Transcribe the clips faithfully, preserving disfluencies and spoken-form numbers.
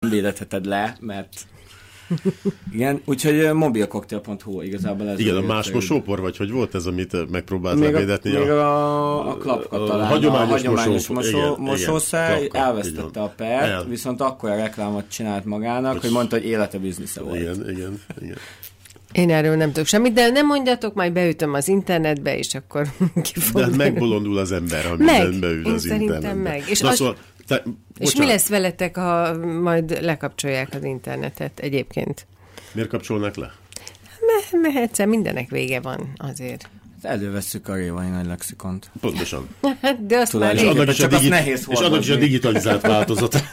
léletheted le, mert igen, úgyhogy mobilcocktail pont hu igazából ez. Igen, a máskos sópor, vagy hogy volt ez, amit megpróbált még levédetni? A, még a, a klapka talán, a hagyományos, a hagyományos mosó, mosószáj elvesztette a pert, El. viszont akkor a reklámot csinált magának, hogy, hogy mondta, hogy élete biznisze volt. Igen, igen, igen. Én erről nem tudok semmit, de nem mondjatok, majd beütöm az internetbe, és akkor ki fog... De bolondul az ember, ha minden beüt az internetbe. Meg. És, Na, az... szóval, te... és mi lesz veletek, ha majd lekapcsolják az internetet egyébként? Miért kapcsolnak le? Mert me- egyszer mindenek vége van azért. Elővesszük a révai nagy lexikont. Pontosan. De azt Tudod, már és annak, is a, digi- nehéz és annak is a digitalizált változat.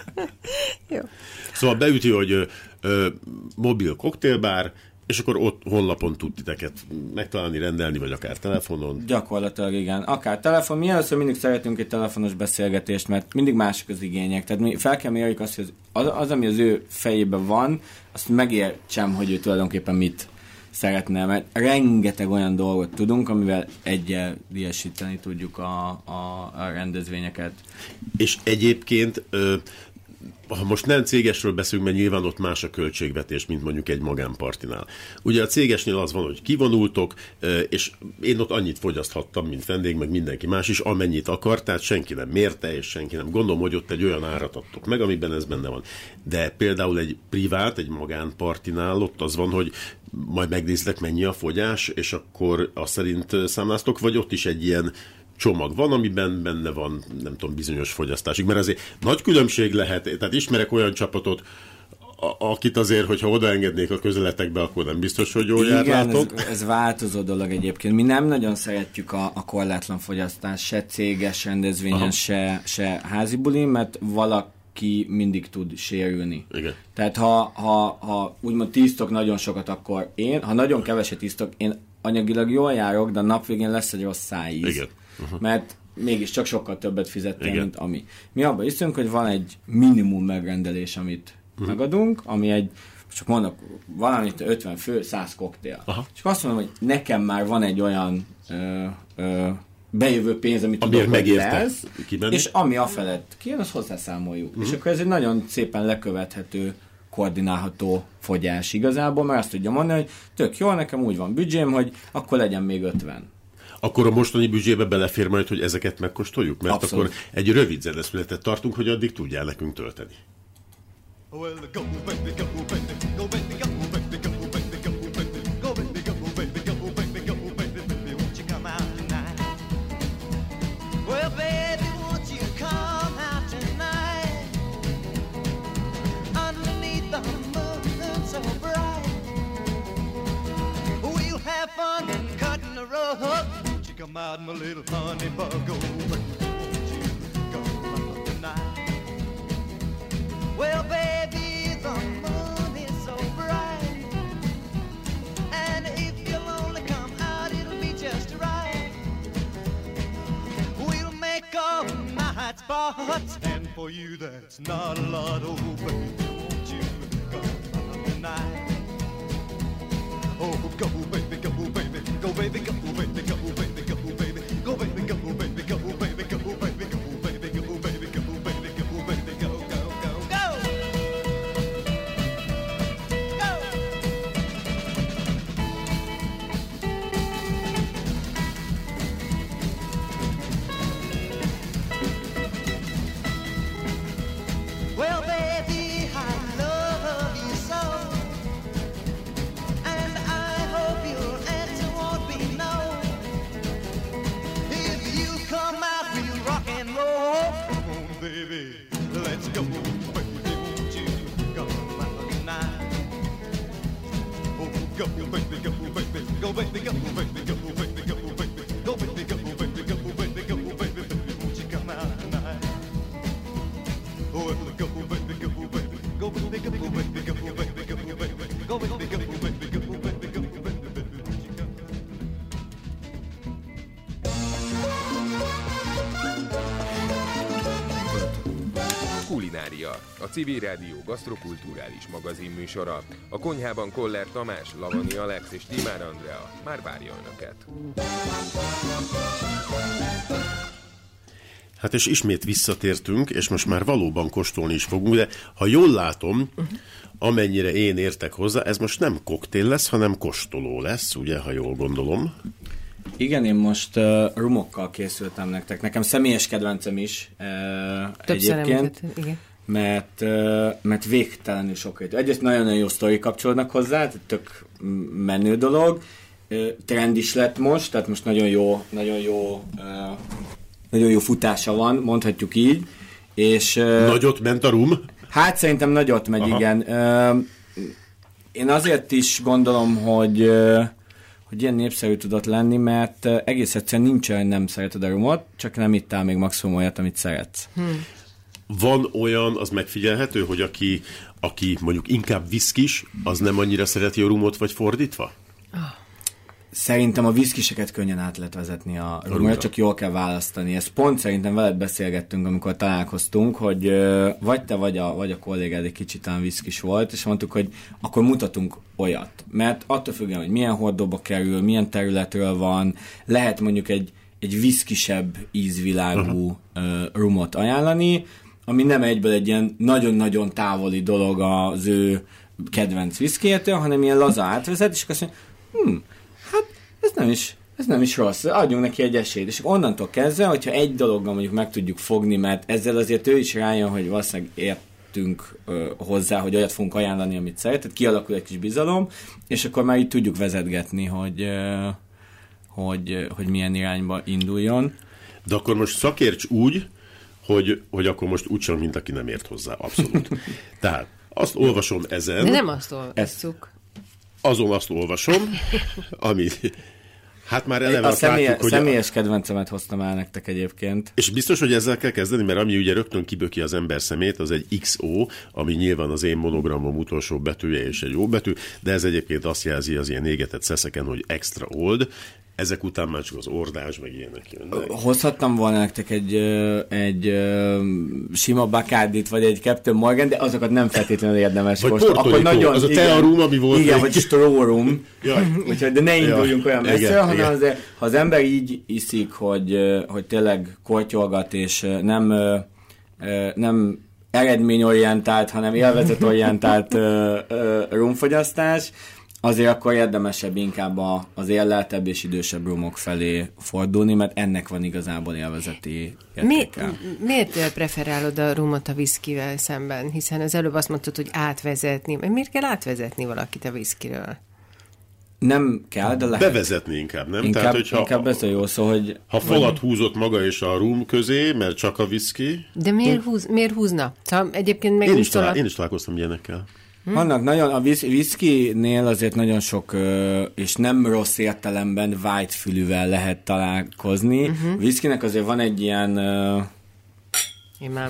Jó. Szóval beüti, hogy ö, ö, mobil koktélbár, és akkor ott honlapon tud titeket megtalálni, rendelni, vagy akár telefonon. Gyakorlatilag igen. Akár telefon. Mi először mindig szeretünk egy telefonos beszélgetést, mert mindig mások az igények. Tehát mi fel kell mérjük azt, hogy az, az, ami az ő fejében van, azt megértsem, hogy ő tulajdonképpen mit szeretne, mert rengeteg olyan dolgot tudunk, amivel egyel díjasítani tudjuk a, a, a rendezvényeket. És egyébként ö, ha most nem cégesről beszélünk, mert nyilván ott más a költségvetés, mint mondjuk egy magánpartinál. Ugye a cégesnél az van, hogy kivonultok, és én ott annyit fogyaszthattam, mint vendég, meg mindenki más is, amennyit akar, tehát senki nem mérte, és senki nem. Gondolom, hogy ott egy olyan árat adtok meg, amiben ez benne van. De például egy privát, egy magánpartinál ott az van, hogy majd megnézlek, mennyi a fogyás, és akkor azt szerint számláztok, vagy ott is egy ilyen csomag van, amiben benne van, nem tudom, bizonyos fogyasztásig, mert azért nagy különbség lehet, tehát ismerek olyan csapatot, a- akit azért, hogyha odaengednék a közeletekbe, akkor nem biztos, hogy jól járnátok. Igen, ez, ez változó dolog egyébként. Mi nem nagyon szeretjük a, a korlátlan fogyasztást, se céges rendezvényen, se, se házi bulin, mert valaki mindig tud sérülni. Igen. Tehát ha, ha, ha úgymond tisztok nagyon sokat, akkor én, ha nagyon keveset tisztok, én anyagilag jól járok, de a nap végén lesz egy rossz szájíz. Igen. Uh-huh. Mert mégiscsak sokkal többet fizettél, Igen. mint ami. Mi abban hiszünk, hogy van egy minimum megrendelés, amit uh-huh. megadunk, ami egy, csak mondok, valamit ötven fő, száz koktél. Aha. Csak azt mondom, hogy nekem már van egy olyan ö, ö, bejövő pénz, amit Amiért tudok, hogy megérte lesz, kimenni. és ami afelett kijön, azt hozzászámoljuk. Uh-huh. És akkor ez egy nagyon szépen lekövethető, koordinálható fogyás igazából, mert azt tudja mondani, hogy tök jó, nekem úgy van büdzsém, hogy akkor legyen még ötven. Akkor a mostani büdzsébe belefér majd, hogy ezeket megkóstoljuk? Mert Abszolút. akkor egy rövid zeneszületet tartunk, hogy addig tudjál nekünk tölteni. Well, go baby, go baby, go baby, go baby, go baby, go baby, go baby, go baby, go baby, go baby, baby, won't you come out tonight? Well, baby, won't you come out tonight? Underneath the moon so bright, we'll have fun cutting the rug. Won't you come out, my little honey bug? Oh, baby, won't you come out tonight? Well, baby, the moon is so bright, and if you'll only come out, it'll be just right. We'll make all night spots, and for you that's not a lot. Oh, baby, won't you come out tonight? Oh, go, baby, go, baby, go, baby, go, baby, go, baby, go, baby, go, baby, go, baby, go, baby, go, baby, go, baby, go, baby, go, baby, go, baby, go, go, go, go. Well, baby, I love you so, and I hope your answer won't be no. If you come out, we'll rock and roll. Come on, baby, let's go. Baby, won't you come out tonight? Oh, go, baby, go, baby, go, baby, go, baby, go, baby, go, baby, go, baby, go, baby, go, baby, go, baby, baby, won't you come out tonight? Oh, go, baby, go, baby, go, baby, go, baby, go, baby, go, baby, go, baby, go, baby, go, baby, go, baby, go, baby, won't you come out? Kulinária, a Civil Rádió gasztrokulturális magazinműsora. A konyhában Koller Tamás, Lavani Alex és Timár Andrea már várja önöket. Hát és ismét visszatértünk, és most már valóban kóstolni is fogunk, de ha jól látom, uh-huh. amennyire én értek hozzá, ez most nem koktél lesz, hanem kóstoló lesz, ugye, ha jól gondolom. Igen, én most uh, rumokkal készültem nektek. Nekem személyes kedvencem is uh, egyébként, igen. Mert, uh, mert végtelenül sokat. Egyrészt nagyon-nagyon jó sztori kapcsolódnak hozzá, tök menő dolog. Uh, trend is lett most, tehát most nagyon jó, nagyon jó, uh, nagyon jó futása van, mondhatjuk így. És, uh, nagyot ment a rum? Hát szerintem nagyot megy, aha. Igen. Uh, én azért is gondolom, hogy uh, hogy ilyen népszerű tudott lenni, mert egész egyszerűen nincs olyan, hogy nem szereted a rumot, csak nem ittál még maximum olyat, amit szeretsz. Hmm. Van olyan, az megfigyelhető, hogy aki, aki mondjuk inkább viszkis, az nem annyira szereti a rumot, vagy fordítva? Oh. Szerintem a viszkiseket könnyen át lehet vezetni a rumra, csak jól kell választani. Ezt pont szerintem veled beszélgettünk, amikor találkoztunk, hogy vagy te, vagy a, vagy a kollégád egy kicsit talán viszkis volt, és mondtuk, hogy akkor mutatunk olyat. Mert attól függően, hogy milyen hordóba kerül, milyen területről van, lehet mondjuk egy, egy viszkisebb ízvilágú uh-huh. rumot ajánlani, ami nem egyből egy ilyen nagyon-nagyon távoli dolog az ő kedvenc viszkétől, hanem ilyen laza átvezet, és azt mondja, hm, hát ez nem is, ez nem is rossz, adjunk neki egy esélyt. És onnantól kezdve, hogyha egy dologgal mondjuk meg tudjuk fogni, mert ezzel azért ő is rájön, hogy valószínűleg értünk ö, hozzá, hogy olyat fogunk ajánlani, amit szeret, tehát kialakul egy kis bizalom, és akkor már így tudjuk vezetgetni, hogy, ö, hogy, hogy milyen irányba induljon. De akkor most szakérts úgy, hogy, hogy akkor most úgy sem, mint aki nem ért hozzá, abszolút. Tehát azt olvasom ezen. De nem azt olvasszuk. Azon azt olvasom, ami... Hát már eleve a azt személye, látjuk, hogy... Személyes a... kedvencemet hoztam el nektek egyébként. És biztos, hogy ezzel kell kezdeni, mert ami ugye rögtön kiböki az ember szemét, az egy iksz o, ami nyilván az én monogramom utolsó betűje és egy jó betű, de ez egyébként azt jelzi az ilyen égetett szeszeken, hogy extra old. Ezek után már csak az ordás, meg ilyenek jönnek. Hozhattam volna nektek egy, egy sima Bacardit, vagy egy Captain Morgan, de azokat nem feltétlenül érdemes kóstolni. Akkor nagyon, az a tearum, ami volt. Igen, vagy strorum. Úgyhogy, de ne induljunk olyan messzire, hanem azért, ha az ember így iszik, hogy, hogy tényleg kortyolgat, és nem, nem eredményorientált, hanem élvezetorientált rumfogyasztás, azért akkor érdemesebb inkább a, az érleltebb és idősebb rumok felé fordulni, mert ennek van igazából élvezeti értéke. Mi, miért preferálod a rumot a viszkivel szemben? Hiszen az előbb azt mondtad, hogy átvezetni. Miért kell átvezetni valakit a viszkiről? Nem kell, de lehet. Bevezetni inkább, nem? Inkább, Tehát, hogyha, inkább ez a jó szó, hogy... Ha falat húzott maga és a rum közé, mert csak a viszki... De miért, húz, miért húzna? Szóval egyébként meg én, is talál, én is találkoztam ilyenekkel. Hmm. Vannak nagyon, a viszkinél azért nagyon sok, és nem rossz értelemben whitefülűvel lehet találkozni. Uh-huh. A viszkinek azért van egy ilyen... Én már...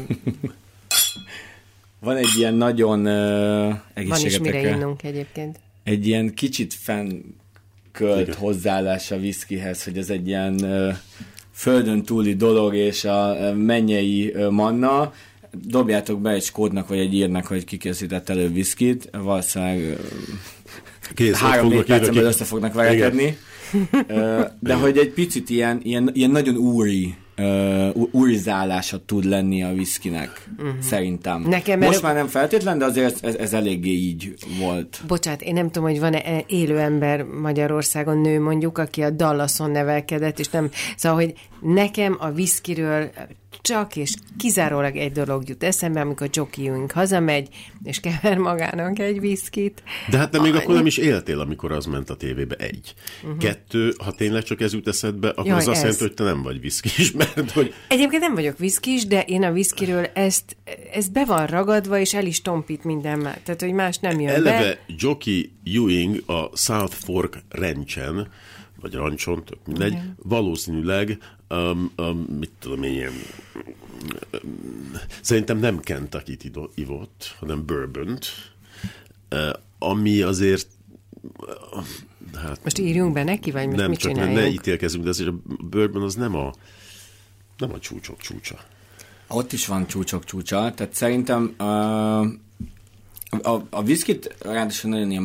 van egy ilyen nagyon egészségetekre... Van is mire innunk egyébként. Egy ilyen kicsit fennkölt hozzáállás a viszkihez, hogy ez egy ilyen földön túli dolog, és a mennyei manna. Dobjátok be egy skódnak, vagy egy írnak, hogy kikészített elő viszkit, valószínűleg három-négy percen belül össze fognak verekedni. De hogy egy picit ilyen, ilyen, ilyen nagyon úri, uh, úrizálása tud lenni a viszkinek, uh-huh. szerintem. Nekem Most erő... már nem feltétlen, de azért ez, ez eléggé így volt. Bocsát, én nem tudom, hogy van-e élő ember Magyarországon, nő mondjuk, aki a Dallason nevelkedett, és nem... Szóval, hogy nekem a viszkiről csak és kizárólag egy dolog jut eszembe, amikor Jockey Ewing hazamegy, és kever magának egy viszkit. De hát nem még akkor nem is éltél, amikor az ment a tévébe. Egy. Uh-huh. Kettő, ha tényleg csak ez jut eszedbe, akkor Jaj, az azt jelenti, hogy te nem vagy viszkis, mert hogy... Egyébként nem vagyok viszkis, de én a viszkiről ezt, ezt be van ragadva, és el is tompít minden már. Tehát, hogy más nem jön Eleve be. Jockey Ewing a South Fork Ranchen, vagy rancson, tök mindegy, okay. valószínűleg um, um, mit tudom én, ilyen, um, szerintem nem Kentucky-t ivott, hanem bourbont, uh, ami azért uh, hát, most írjunk be neki, vagy most nem, mit csak csináljunk? Ne ítélkezünk, de azért a bourbon az nem a nem a csúcsok csúcsa. Ott is van csúcsok csúcsa, tehát szerintem uh, a, a viszkit ráadásul nagyon ilyen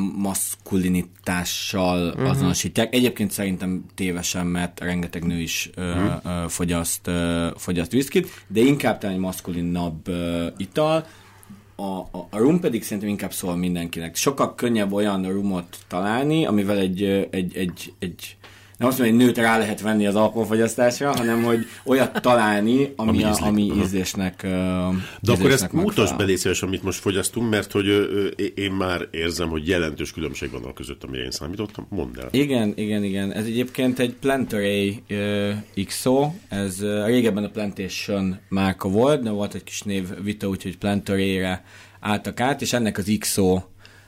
maszkulinitással uh-huh. azonosítják. Egyébként szerintem tévesen, mert rengeteg nő is uh-huh. ö, ö, fogyaszt, ö, fogyaszt viszkit, de inkább talán egy maszkulinabb ö, ital. A, a, a rum pedig szerintem inkább szól mindenkinek. Sokkal könnyebb olyan rumot találni, amivel egy, egy, egy, egy nem azt mondom, hogy egy nőt rá lehet venni az alkoholfogyasztásra, hanem hogy olyat találni, ami, ami, a, ízlik, ami ízlésnek uh, De akkor ezt mutasd be létszíves, amit most fogyasztunk, mert hogy ö, én már érzem, hogy jelentős különbség van a között, amire én számítottam. Mondd el. Igen, igen, igen. Ez egyébként egy Plantaray uh, iksz o, ez uh, régebben a Plantation márka volt, de volt egy kis névvita, úgyhogy Plantaray-re álltak át, és ennek az iksz o uh,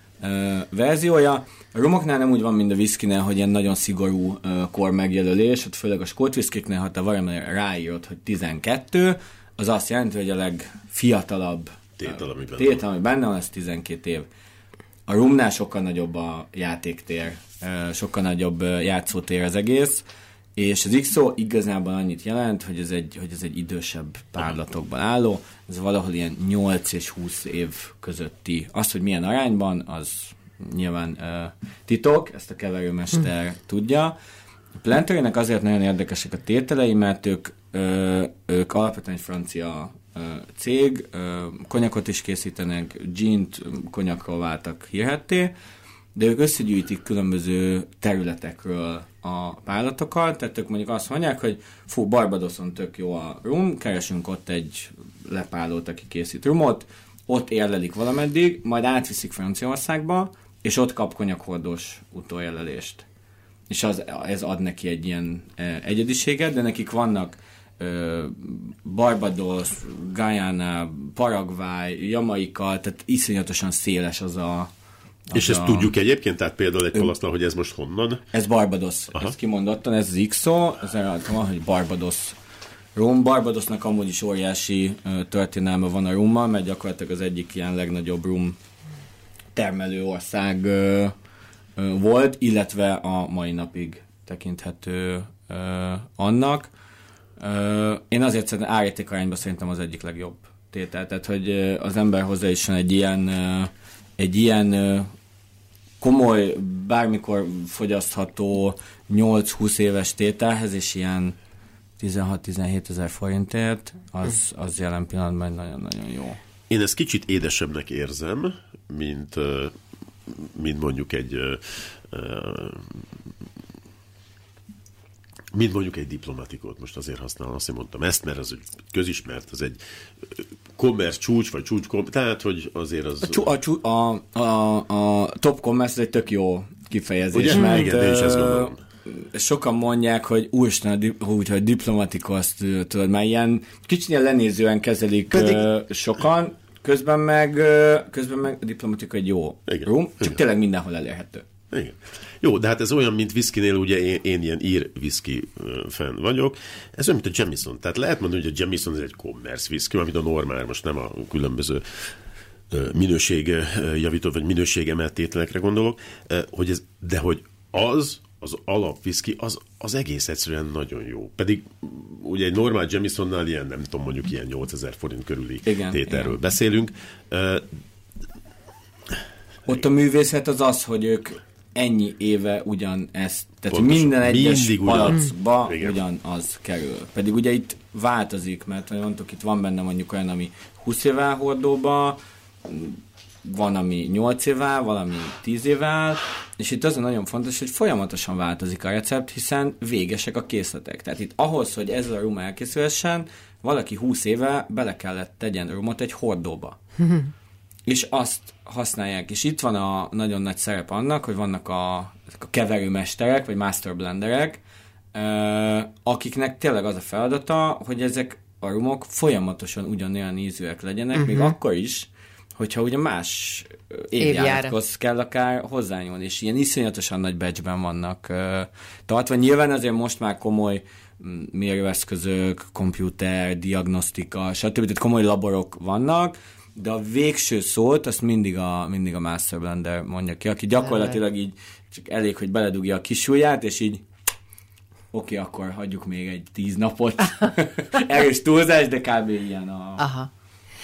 verziója. A rumoknál nem úgy van, mint a whiskynél, hogy ilyen nagyon szigorú uh, kor megjelölés, ott főleg a skót whiskyknél, ha te valami ráírod, hogy tizenkettő, az azt jelenti, hogy a legfiatalabb tétel, ami benne, tétel, ami benne van, az tizenkét év. A rumnál sokkal nagyobb a játéktér, uh, sokkal nagyobb uh, játszótér az egész, és az iksz o igazából annyit jelent, hogy ez egy, hogy ez egy idősebb párlatokban álló, ez valahol ilyen nyolc és húsz év közötti. Az, hogy milyen arányban, az nyilván uh, titok, ezt a keverőmester hm. tudja. A Plantarynek azért nagyon érdekesek a tételei, mert ők, uh, ők alapvetően egy francia uh, cég, uh, konyakot is készítenek, gint, konyakról váltak hírhetté, de ők összegyűjtik különböző területekről a párlatokat, tehát ők mondjuk azt mondják, hogy fú, Barbadoson tök jó a rum, keresünk ott egy lepálót, aki készít rumot, ott érlelik valameddig, majd átviszik Franciaországba, és ott kap konyakhordós utóljelölést. És az, ez ad neki egy ilyen e, egyediséget, de nekik vannak e, Barbados, Guyana, Paraguay, Jamaica, tehát iszonyatosan széles az a... Az és ezt a, tudjuk egyébként, tehát például egy palasztnál, hogy ez most honnan? Ez Barbados, aha. Ez kimondottan, ez az iksz o, ez rajta van, hogy Barbados rum. Barbadosnak amúgy is óriási uh, történelme van a rummal, mert gyakorlatilag az egyik ilyen legnagyobb rum termelő ország uh, uh, volt, illetve a mai napig tekinthető uh, annak. Uh, én azért szerintem árértékarányban szerintem az egyik legjobb tétel, tehát hogy uh, az ember hozzá is egy ilyen, uh, egy ilyen uh, komoly, bármikor fogyasztható nyolc-húsz éves tételhez, és ilyen tizenhat-tizenhét ezer forintért, az, az jelen pillanatban nagyon-nagyon jó. Én ezt kicsit édesebbnek érzem, mint, mint mondjuk egy mint mondjuk egy diplomatikot, most azért használom, azt mondtam ezt, mert az egy közismert, az egy commerce csúcs, vagy csúcs, tehát, hogy azért az... A, a, a, a, a top commerce egy tök jó kifejezés, ugye? Mert igen, én is ezt gondolom. Sokan mondják, hogy úristen, úgy, hogy diplomatika, azt tudod, már ilyen kicsit ilyen lenézően kezelik Pedig... sokan, közben meg, közben meg a diplomatika egy jó igen, rum, csak igen. Tényleg mindenhol elérhető. Igen. Jó, de hát ez olyan, mint whiskynél, ugye én, én ilyen ír whisky fan vagyok. Ez olyan, mint a Jameson. Tehát lehet mondani, hogy a Jameson ez egy commerce whisky, amit a normál, most nem a különböző minőség javító, vagy minőség emelt tételekre gondolok, hogy ez, de hogy az az alap whisky, az, az egész egyszerűen nagyon jó. Pedig ugye egy normál Jamesonnál ilyen, nem tudom, mondjuk ilyen nyolcezer forint körüli igen, tételről igen. beszélünk. Uh, Ott a művészet az az, hogy ők ennyi éve ugyanezt, tehát pontosan, minden egyes palackba ugyan. ugyanaz kerül. Pedig ugye itt változik, mert mondtuk, itt van benne mondjuk olyan, ami húsz évvel hordóba, van, ami nyolc évvel, valami tíz évvel, és itt az a nagyon fontos, hogy folyamatosan változik a recept, hiszen végesek a készletek. Tehát itt ahhoz, hogy ez a rum elkészülhessen, valaki húsz éve bele kellett tegyen rumot egy hordóba. És azt használják. És itt van a nagyon nagy szerep annak, hogy vannak a, a keverőmesterek, vagy master blenderek, akiknek tényleg az a feladata, hogy ezek a rumok folyamatosan ugyanolyan ízűek legyenek, uh-huh. még akkor is, hogyha ugye más évjárathoz kell akár hozzányúlni, és ilyen iszonyatosan nagy batchben vannak uh, tartva. Nyilván azért most már komoly mérőeszközök, komputer, diagnosztika, stb. Tehát komoly laborok vannak, de a végső szót azt mindig a, mindig a Master Blender mondja ki, aki gyakorlatilag így csak elég, hogy beledugja a kis ujját, és így oké, okay, akkor hagyjuk még egy tíz napot. Erős túlzás, de kb. Ilyen a... Aha.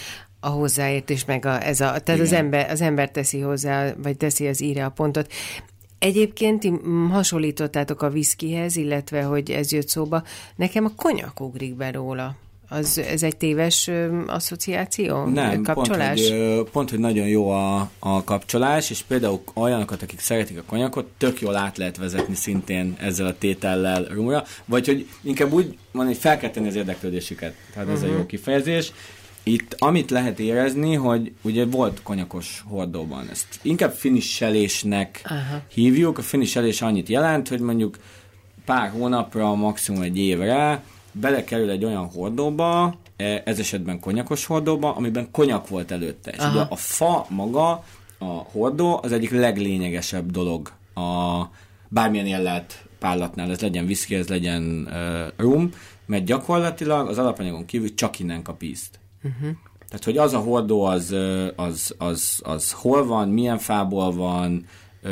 a hozzáértés, meg a, ez a, tehát az ember, az ember teszi hozzá, vagy teszi az íre a pontot. Egyébként ti hasonlítottátok a viszkihez, illetve, hogy ez jött szóba. Nekem a konyak ugrik be róla. Az, ez egy téves ö, asszociáció? Nem, kapcsolás? Pont, hogy, pont, hogy nagyon jó a, a kapcsolás, és például olyanokat, akik szeretik a konyakot, tök jól át lehet vezetni szintén ezzel a tétellel rumra, vagy hogy inkább úgy van, hogy fel kell tenni az érdeklődésüket. Tehát ez uh-huh. a jó kifejezés. Itt amit lehet érezni, hogy ugye volt konyakos hordóban. Ezt inkább finisselésnek uh-huh. hívjuk. A finisselés annyit jelent, hogy mondjuk pár hónapra, maximum egy évre belekerül egy olyan hordóba, ez esetben konyakos hordóba, amiben konyak volt előtte. És ugye a fa maga, a hordó az egyik leglényegesebb dolog a bármilyen éllelt pállatnál, ez legyen whisky, ez legyen uh, rum, mert gyakorlatilag az alapanyagon kívül csak innen kap ízt. Uh-huh. Tehát, hogy az a hordó az, az, az, az hol van, milyen fából van,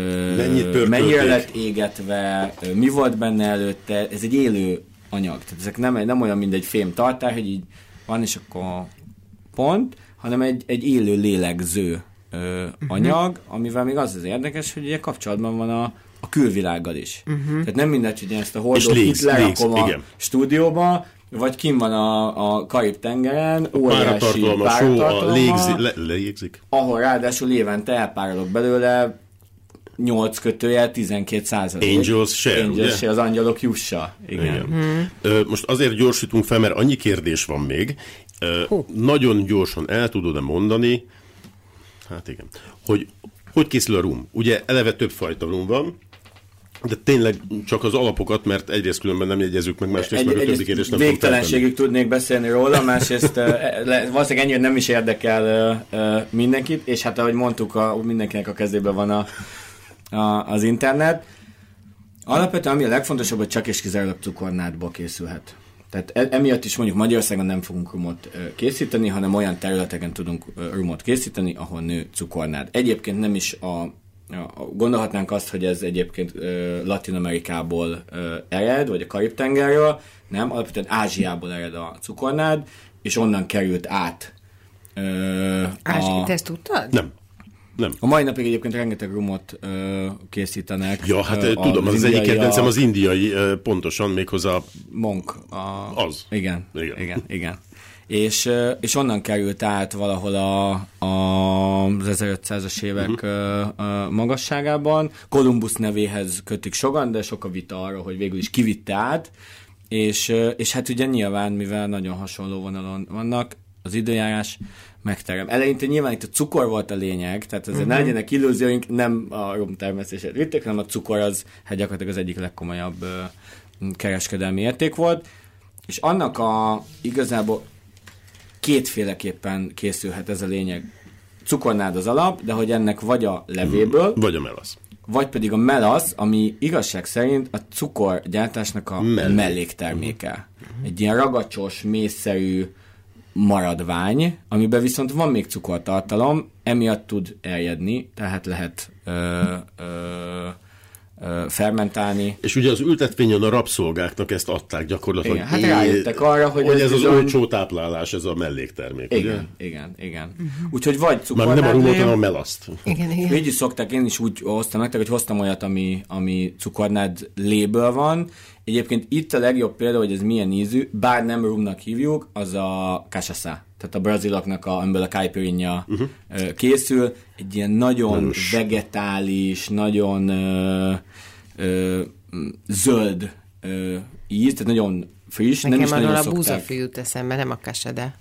mennyire lett égetve, mi volt benne előtte, ez egy élő anyag. Tehát ezek nem, nem olyan, mint egy fém tartály, hogy így van, és akkor pont, hanem egy, egy élő lélegző ö, anyag, amivel még az az érdekes, hogy ugye kapcsolatban van a, a külvilággal is. Uh-huh. Tehát nem mindegy, hogy én ezt a hordót itt lerakom a igen. stúdióba, vagy kim van a, a Karib-tengeren, óriási páratartalommal, légzik, ahol ráadásul évente elpárolok belőle nyolc kötőjel, tizenkét százalék. Angels share, Angels share, az angyalok jussa. Igen. Igen. Hmm. Most azért gyorsítunk fel, mert annyi kérdés van még. Hú. Nagyon gyorsan el tudod-e mondani, hát igen, hogy hogy készül a rum? Ugye eleve több fajta rum van, de tényleg csak az alapokat, mert egyrészt különben nem jegyezzük meg, másrészt meg a többi kérdést nem végtelenségig tudnék beszélni róla, másrészt valószínűleg ennyire nem is érdekel mindenkit, és hát ahogy mondtuk, a, mindenkinek a kezében van a A, az internet. Alapvetően ami a legfontosabb, hogy csak és kizárólag cukornádból készülhet. Tehát emiatt is mondjuk Magyarországon nem fogunk rumot készíteni, hanem olyan területeken tudunk rumot készíteni, ahol nő cukornád. Egyébként nem is a, a gondolhatnánk azt, hogy ez egyébként Latin Amerikából ered, vagy a Karib-tengerről, nem, alapvetően Ázsiából ered a cukornád, és onnan került át. Ázsia, te ezt tudtad? Nem. Nem. A mai napig egyébként rengeteg rumot ö, készítenek. Ja, hát ö, tudom, az, az egyik kedvencem az indiai, ö, pontosan méghozzá Monk. A, az. Igen, igen, igen. igen. És, ö, és onnan került át valahol a, a, az ezerötszázas évek uh-huh. ö, ö, magasságában. Kolumbusz nevéhez kötik sokan, de sok a vita arra, hogy végül is kivitte át. És, ö, és hát ugye nyilván, mivel nagyon hasonló vonalon vannak, az időjárás megterem. Eleinte nyilván itt a cukor volt a lényeg, tehát azért uh-huh. ne legyenek illúzióink, nem a rumtermesztését vitték, hanem a cukor az hát gyakorlatilag az egyik legkomolyabb ö, kereskedelmi érték volt, és annak a igazából kétféleképpen készülhet ez a lényeg. Cukornád az alap, de hogy ennek vagy a levéből, vagy a melasz. Vagy pedig a melasz, ami igazság szerint a cukorgyártásnak a Mellék. mellékterméke. Uh-huh. Egy ilyen ragacsos, mészszerű maradvány, amiben viszont van még cukortartalom, emiatt tud eljedni, tehát lehet ö, ö, ö, fermentálni. És ugye az ültetvényen a rabszolgáknak ezt adták gyakorlatilag. Igen, hát rájöttek arra, hogy, hogy ez, ez az bizony... olcsó táplálás, ez a melléktermék. Igen, ugye? igen, igen. Uh-huh. Úgyhogy vagy cukornádlé... Már nem a rumot, hanem a melaszt. Igen, igen. Így is szokták, én is úgy hoztam nektek, hogy hoztam olyat, ami, ami cukornádléből van. Egyébként itt a legjobb példa, hogy ez milyen ízű, bár nem rumnak hívjuk, az a cachaça. Tehát a braziloknak, a, amiből a caipirinha uh-huh. készül. Egy ilyen nagyon Nenus. vegetális, nagyon ö, ö, zöld ö, íz, tehát nagyon friss. Nekem nem is arról nagyon a búzafű jut eszembe, nem a cachaça.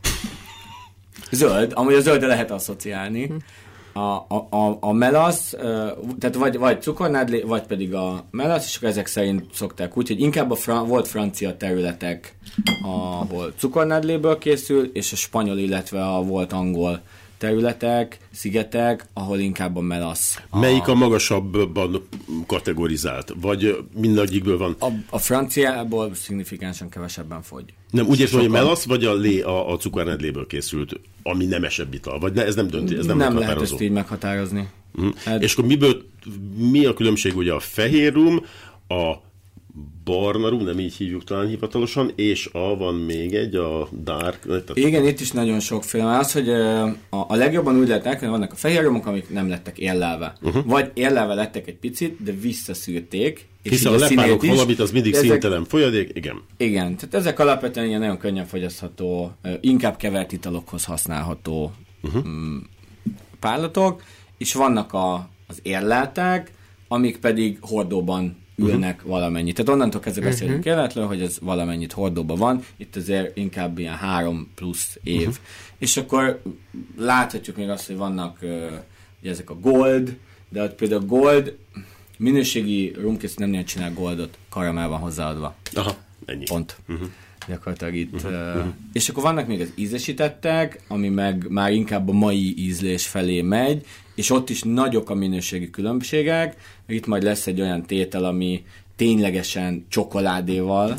Zöld, amúgy a zöldre lehet asszociálni. Hm. A, a, a, a melasz, tehát vagy, vagy cukornádlé, vagy pedig a melasz, és ezek szerint szokták úgy, hogy inkább a fra, volt francia területek, ahol cukornádléből készül, és a spanyol, illetve a volt angol területek, szigetek, ahol inkább a melasz. A... Melyik a magasabban kategorizált? Vagy mindegyikből van? A, a franciából szignifikánsan kevesebben fogy. Nem, úgy értem, hogy a melasz, vagy a, lé, a, a cukornádléből készült, ami nemesebb ital? Vagy ne, ez nem dönti, ez nem, nem lehet ezt így meghatározni. Mm. Hát... És akkor miből, mi a különbség ugye a fehér rum, a barna rum, nem így hívjuk talán hivatalosan, és a van még egy, a dark. Tehát... Igen, itt is nagyon sokféle. Az, hogy a, a legjobban úgy lehet elkezdeni, vannak a fehér rumok, amik nem lettek érlelve. Uh-huh. Vagy érlelve lettek egy picit, de visszaszűrték. Hiszen a lepárok valamit, az mindig ezek... szintelen folyadék, igen. Igen, tehát ezek alapvetően ilyen nagyon könnyen fogyasztható, inkább kevert italokhoz használható uh-huh. párlatok, és vannak a, az érleltek, amik pedig hordóban ülnek uh-huh. valamennyit. Tehát onnantól kezdve beszélünk uh-huh. érletlen, hogy ez valamennyit hordóban van, itt azért inkább ilyen három plusz év. Uh-huh. És akkor láthatjuk még azt, hogy vannak uh, ugye ezek a gold, de ott például gold, minőségi rumkészítő nem néha csinál goldot, karamell van hozzáadva. Aha, ennyi. Pont. Uh-huh. Gyakorlatilag itt. Uh-huh. Uh, uh-huh. És akkor vannak még az ízesítettek, ami meg már inkább a mai ízlés felé megy, és ott is nagyok a minőségi különbségek. Itt majd lesz egy olyan tétel, ami ténylegesen csokoládéval.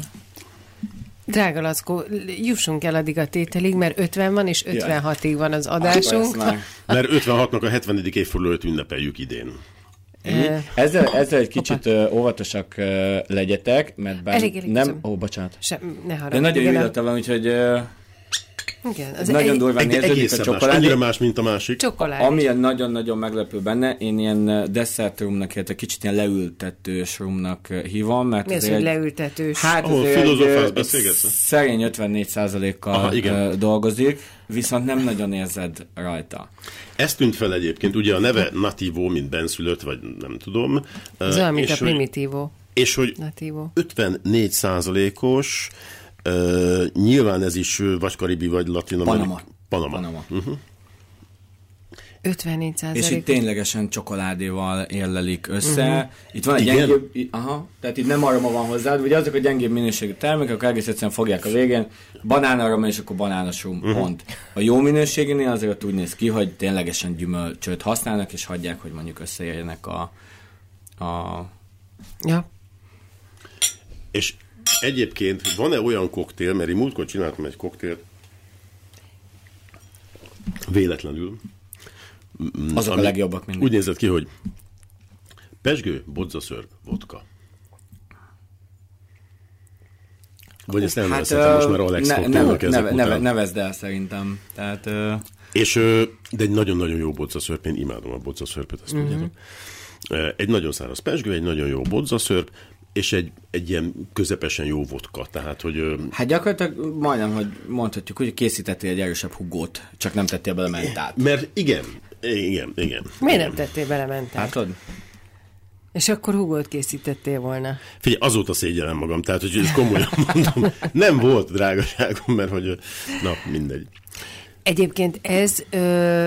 Drága Lackó, jussunk el addig a tételig, mert ötven van, és ötvenhatig van az adásunk. Mert ötvenhatnak a hetvenedik évfordulót ünnepeljük idén. Uh, ezzel, ezzel egy kicsit uh, óvatosak uh, legyetek, mert bár elég, elég, nem... Ó, oh, bocsánat. Sem, ne haragudj. De nagyon jó illata van, úgyhogy uh, igen, az nagyon egy, durván érződik a csokoládé. Annyira más, mint a másik. Csokoládé. Ami nagyon-nagyon meglepő benne, én ilyen desszert rumnak, illetve kicsit ilyen leültetős rumnak hívom, mert mi az, hogy leültetős? Hát ahol filozofálsz, beszélgetsz? Szerény ötvennégy százalékkal dolgozik, viszont nem nagyon érzed rajta. Ez tűnt fel egyébként, ugye a neve Nativo, mint benszülött, vagy nem tudom. Ez olyan, mint a Primitivo. És hogy Nativo. ötvennégy százalékos, uh, nyilván ez is vagy karibi, vagy latinamerik. Panama. Panama. Panama. Uh-huh. ötvennégy százalék. És itt ténylegesen csokoládéval érlelik össze. Uh-huh. Itt van egy igen? gyengébb, aha, tehát itt nem aroma van hozzád, ugye azok a gyengébb minőségű termékek, akkor egész egyszerűen fogják a végén, banánaroma és akkor banános rum, uh-huh. pont. A jó minőségénél azért úgy néz ki, hogy ténylegesen gyümölcsöt használnak, és hagyják, hogy mondjuk összeérjenek a... a... Ja. És egyébként van-e olyan koktél, mert én múltkor csináltam egy koktélt véletlenül, azok a legjobbak mindig. Úgy nézett ki, hogy pezsgő, bodzaszörp, vodka. Vagy ezt elnevezhetem, hát, most már Alex ne, koktélnak neve, ezek neve, után. Nevezd el szerintem. Tehát, uh... És, de egy nagyon-nagyon jó bodzaszörp, én imádom a bodzaszörpöt, ezt mm-hmm. tudjátok. Egy nagyon száraz pezsgő, egy nagyon jó bodzaszörp, és egy, egy ilyen közepesen jó vodka, tehát, hogy... Hát gyakorlatilag majdnem, hogy mondhatjuk, hogy készítettél egy erősebb hugót, csak nem tettél bele mentát. Mert igen, igen, igen. Miért igen. nem tettél bele mentát? Látod? És akkor hugót készítettél volna. Figyelj, azóta szégyellem magam, tehát, hogy ezt komolyan mondom, nem volt drágaságom, mert hogy, na, mindegy. Egyébként ez... Ö...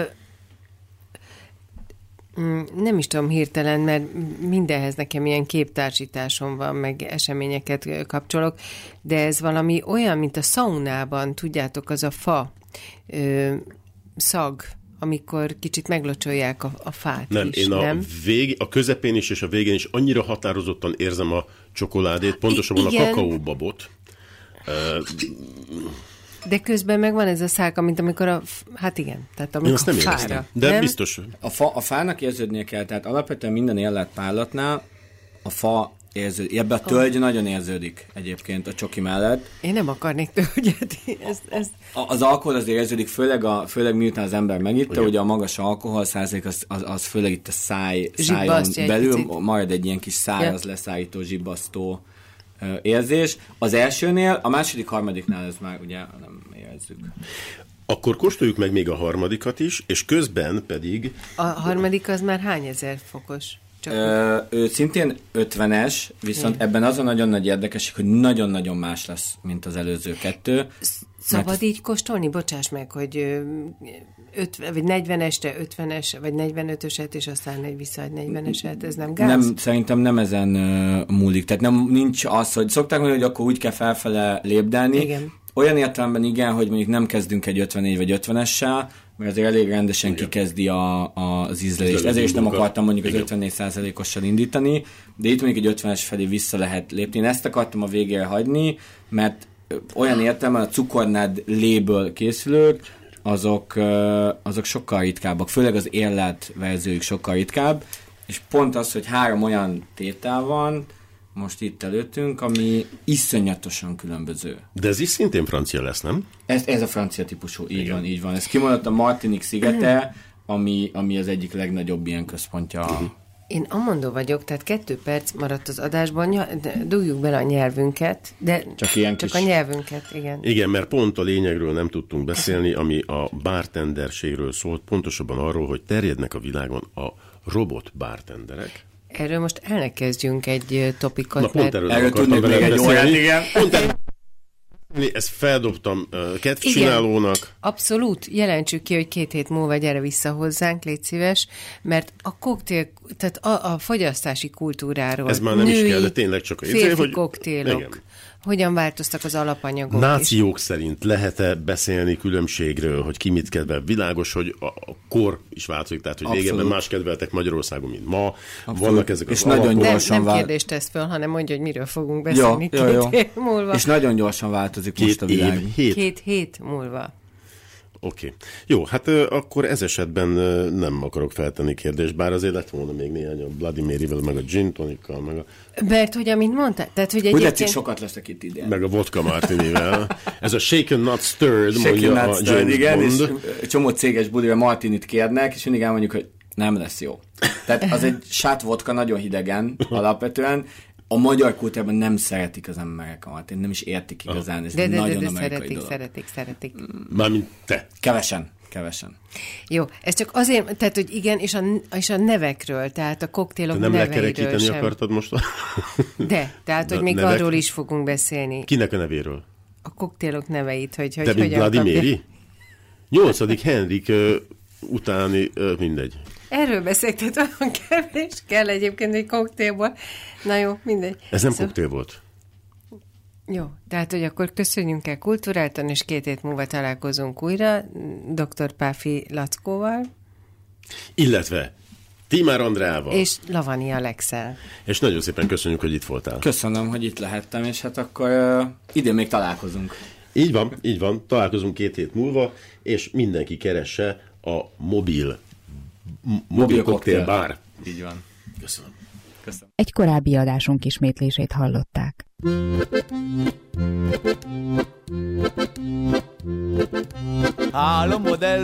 nem is tudom hirtelen, mert mindenhez nekem ilyen képtársításom van, meg eseményeket kapcsolok, de ez valami olyan, mint a szaunában, tudjátok, az a fa ö, szag, amikor kicsit meglocsolják a, a fát nem, is, én nem? a, vég, a közepén is és a végén is annyira határozottan érzem a csokoládét, pontosabban igen. a kakaóbabot. Uh, De közben meg van ez a szálka, mint amikor a... Hát igen, tehát amikor nem fára. éreztem, de nem? biztos. A, fa, a fának érződnie kell, tehát alapvetően minden érlelt párlatnál a fa érződik. Ebben a tölgy oh. nagyon érződik egyébként a csoki mellett. Én nem akarnék tölgyet. Ez, ez... Az alkohol azért érződik, főleg, a, főleg miután az ember megitta, ugye, ugye a magas alkohol százalék, az, az, az főleg itt a száj, szájon belül, majd egy ilyen kis száraz ja. leszállító, zsibbasztó érzés. Az elsőnél, a második, harmadiknál ez már ugye nem érezzük. Akkor kóstoljuk meg még a harmadikat is, és közben pedig... A harmadik az már hány ezer fokos? Csak Ö, ő szintén ötvenes, viszont Igen. ebben az a nagyon nagy érdekesség, hogy nagyon-nagyon más lesz, mint az előző kettő. Szabad mert... így kóstolni? Bocsáss meg, hogy ötven, vagy negyveneste, ötvenes, vagy negyvenötöset, és aztán egy vissza egy negyveneset, ez nem gáz? Nem, szerintem nem ezen uh, múlik. Tehát nem, nincs az, hogy szokták mondani, hogy akkor úgy kell felfele lépdelni. Igen. Olyan értelemben igen, hogy mondjuk nem kezdünk egy ötvennégy vagy ötvenessel, mert azért elég rendesen igen. kikezdi a, a, az ízlelést. Ezért is nem akartam mondjuk az ötvennégy százalékossal indítani, de itt mondjuk egy ötvenes felé vissza lehet lépni. Én ezt akartam a végére hagyni, mert olyan értelemben a cukornád léből készülők, azok, azok sokkal ritkábbak, főleg az érlelt verziójuk sokkal ritkább, és pont az, hogy három olyan tétel van, most itt előttünk, ami iszonyatosan különböző. De ez is szintén francia lesz, nem? Ez, ez a francia típusú, így Igen. van, így van. Ez kimondott a Martinique szigete, ami, ami az egyik legnagyobb ilyen központja. Uh-huh. Én amondó vagyok, tehát kettő perc maradt az adásban, ny- dugjuk bele a nyelvünket, de csak, ilyen csak kis... a nyelvünket, igen. Igen, mert pont a lényegről nem tudtunk beszélni, ami a bartenderségről szólt, pontosabban arról, hogy terjednek a világon a robot bartenderek. Erről most el ne kezdjünk egy topikot, Na, pont mert... Erről tudnék még egy órát, igen. Pont el... Ezt feldobtam uh, kedvcsinálónak. Abszolút. Jelentsük ki, hogy két hét múlva gyere vissza hozzánk, légy szíves, mert a koktél, tehát a, a fogyasztási kultúráról, ez már nem női, is kell, de tényleg csak a férfi hogy... koktélok, igen. Hogyan változtak az alapanyagok. Nációk is. Szerint lehet-e beszélni különbségről, hogy ki mit kedvel? Világos, hogy a, a kor is változik, tehát hogy Abszolút. régebben más kedveltek Magyarországon, mint ma. Abszolút. Vannak ezek az és nagyon alapok. gyorsan Nem, nem vál... kérdést tesz föl, hanem mondja, hogy miről fogunk beszélni jó, két jó, jó. év múlva. És nagyon gyorsan változik két most a világ. Év, hét. Két hét múlva. Oké. Okay. Jó, hát uh, akkor ez esetben uh, nem akarok feltenni kérdést, bár azért lett volna még néhány a Bloody Mary-vel, meg a gin tonikkal, meg a... Mert, hogy amint mondtál, tehát, hogy Úgy egyébként... tetszik, sokat leszek itt idén. Meg a vodka martinivel. Ez a shaken not stirred, Shaken mondja not a stirred, James igen, Bond. és csomó céges budivel martinit kérnek, és mindig elmondjuk, hogy nem lesz jó. Tehát az egy sát vodka nagyon hidegen alapvetően. A magyar kultúrában nem szeretik az emberek a martin, nem is értik igazán. Ez de, de, nagyon de, de amerikai szeretik, dolog. szeretik, szeretik. Mármint te. Kevesen, kevesen. Jó, ez csak azért, tehát, hogy igen, és a, és a nevekről, tehát a koktélok Te nem neveiről lekerekíteni sem. akartad most? De, tehát, De hogy még nevek? arról is fogunk beszélni. Kinek a nevéről? A koktélok neveit, hogy, hogy Te, mint hogyan Bloody kapja. Mary? Nyolcadik Henrik uh, utáni, uh, mindegy. Erről beszéltek, tehát olyan kevés kell egyébként egy koktélból. Na jó, mindegy. Ez nem Szóval- koktél volt. Jó, tehát, hogy akkor köszönjünk el kulturáltan, és két hét múlva találkozunk újra doktor Páfi Lackóval. Illetve Tímár Andreával. És Lavani Alexel. És nagyon szépen köszönjük, hogy itt voltál. Köszönöm, hogy itt lehettem, és hát akkor uh, idén még találkozunk. Így van, így van. Találkozunk két hét múlva, és mindenki keresse a mobil, m- mobil koktél bár. Így van. Köszönöm. Köszönöm. Egy korábbi adásunk ismétlését hallották. A los modelos